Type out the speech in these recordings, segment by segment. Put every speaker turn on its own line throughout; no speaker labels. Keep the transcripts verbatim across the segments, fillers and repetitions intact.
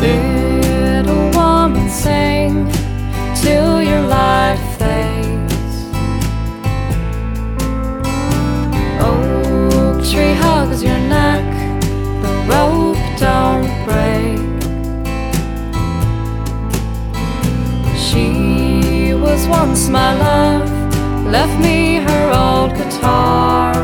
Little woman, sing till your light fades. Oak tree hugs your neck, the rope don't break. She was once my love, left me her old guitar.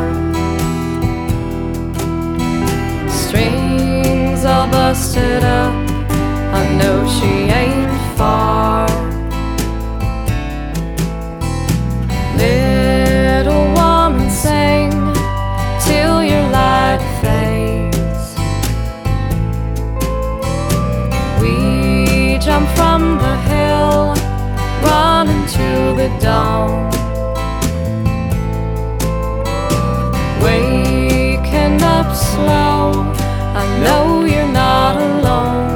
Strings all busted up, I know she ain't far. Little woman, sing till your light fades. We jump from the hill, run into the dawn. Waking up slow, I know you're not alone.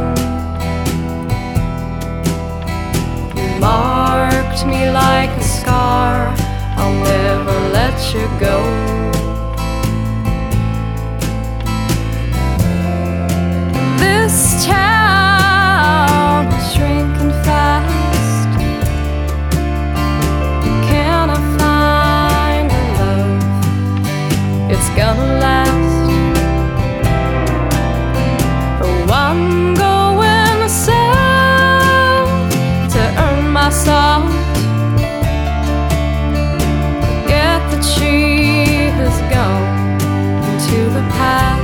You marked me like a scar, I'll never let you go. This town is shrinking fast. Can I find a love? It's gonna last. I'm going south to earn my salt. Forget that she has gone into the past.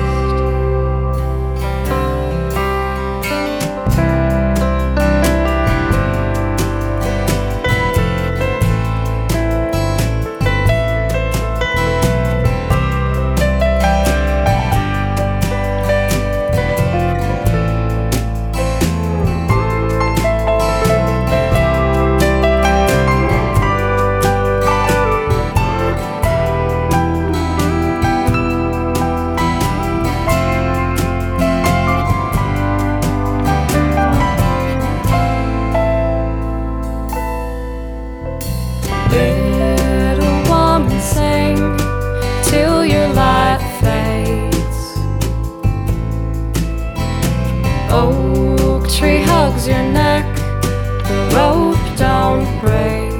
Little woman, sing till your light fades. Oak tree hugs your neck, the rope don't break.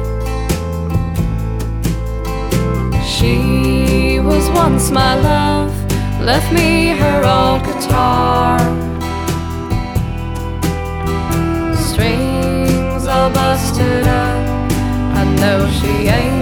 She was once my love, left me her old guitar. Strings all busted up, I know she ain't